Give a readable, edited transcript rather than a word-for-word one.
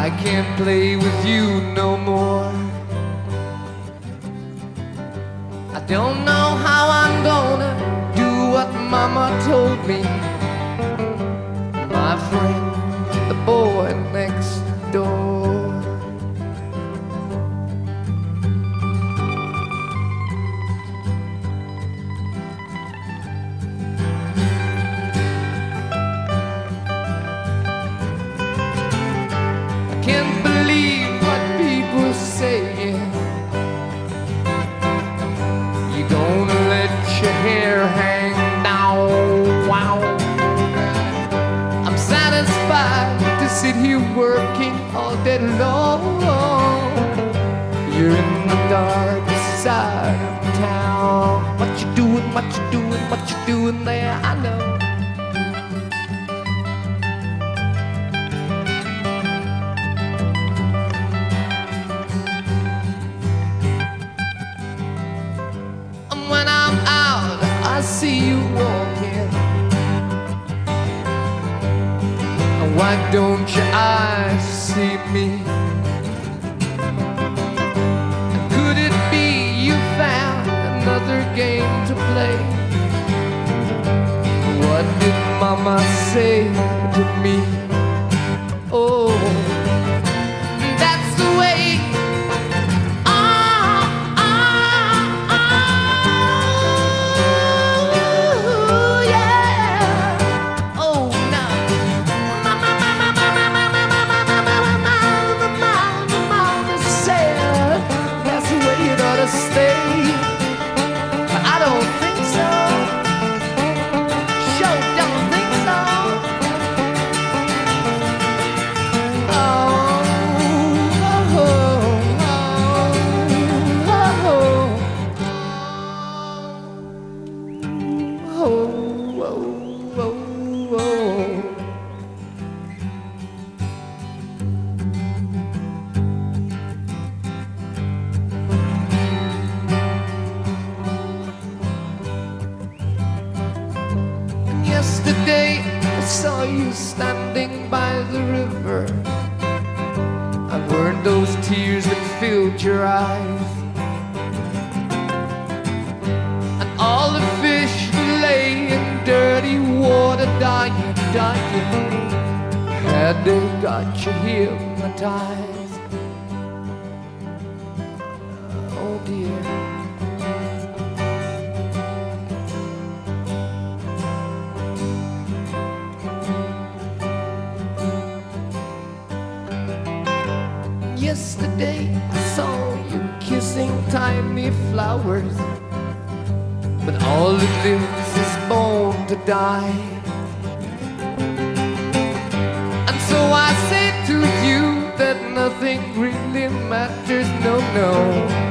I can't play with you no more. I don't know how I'm gonna do what Mama told me. My friend, the boy next door. Can't believe what people saying. You gonna let your hair hang down? Wow. I'm satisfied to sit here working all day long. You're in the dark side of town. What you doing, what you doing, what you doing there? I know. When I'm out, I see you walking. Why don't your eyes see me? Could it be you found another game to play? What did Mama say to me? Oh, that's the way. Stay, but I don't think so. Sure don't think so. Oh, oh, oh, oh, oh, oh, oh, oh. Yesterday I saw you standing by the river. And weren't those tears that filled your eyes? And all the fish who lay in dirty water dying, dying. Had they got you hypnotized? Oh dear. Yesterday I saw you kissing tiny flowers, but all that lives is born to die. And so I say to you that nothing really matters, no, no.